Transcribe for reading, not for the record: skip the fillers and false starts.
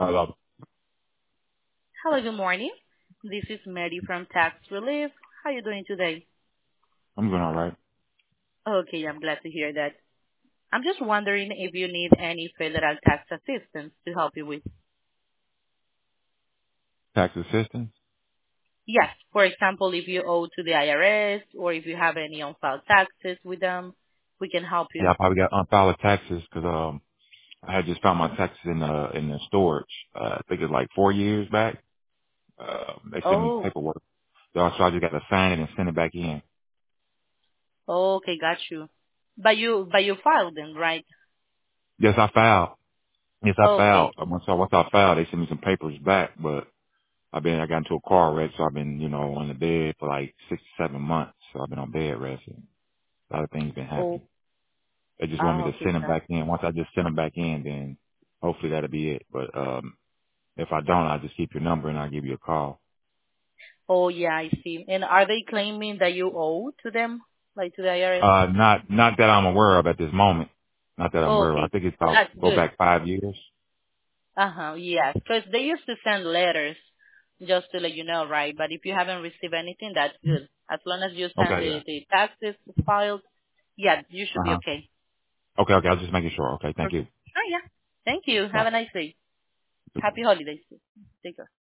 Hello. Hello, good morning. This is Mary from Tax Relief. How are you doing today? I'm doing all right. Okay, I'm glad to hear that. I'm just wondering if you need any federal tax assistance to help you with. Tax assistance? Yes, for example, if you owe to the IRS or if you have any unfiled taxes with them, we can help you. Yeah, I probably got unfiled taxes because I had just found my taxes in the storage. I think it's like 4 years back. They sent me Oh, paperwork. So I just got to sign it and send it back in. okay, got you. But you filed them, right? Yes, I filed. Yes, I Okay. filed. Once I filed, they sent me some papers back, but I got into a car wreck, so I've been, on the bed for like 6 to 7 months. So I've been on bed rest. And a lot of things been Oh, happening. They just want me to okay, send them got. back in. Once I just send them back in, then hopefully that'll be it. But if I don't, I'll just keep your number and I'll give you a call. Oh, yeah, I see. And are they claiming that you owe to them, like to the IRS? Not that I'm aware of at this moment. Not that I'm aware of. I Okay, think it's about that's go good. back 5 years. Uh-huh, yes, because they used to send letters just to let you know, right? But if you haven't received anything, that's good. As long as you send Okay, yeah. the taxes filed, yeah, you should be Uh-huh. okay. Okay, I was just making sure. Okay, thank Okay. you. Oh, yeah. Thank you. Have Bye. a nice day. Happy holidays. Take care.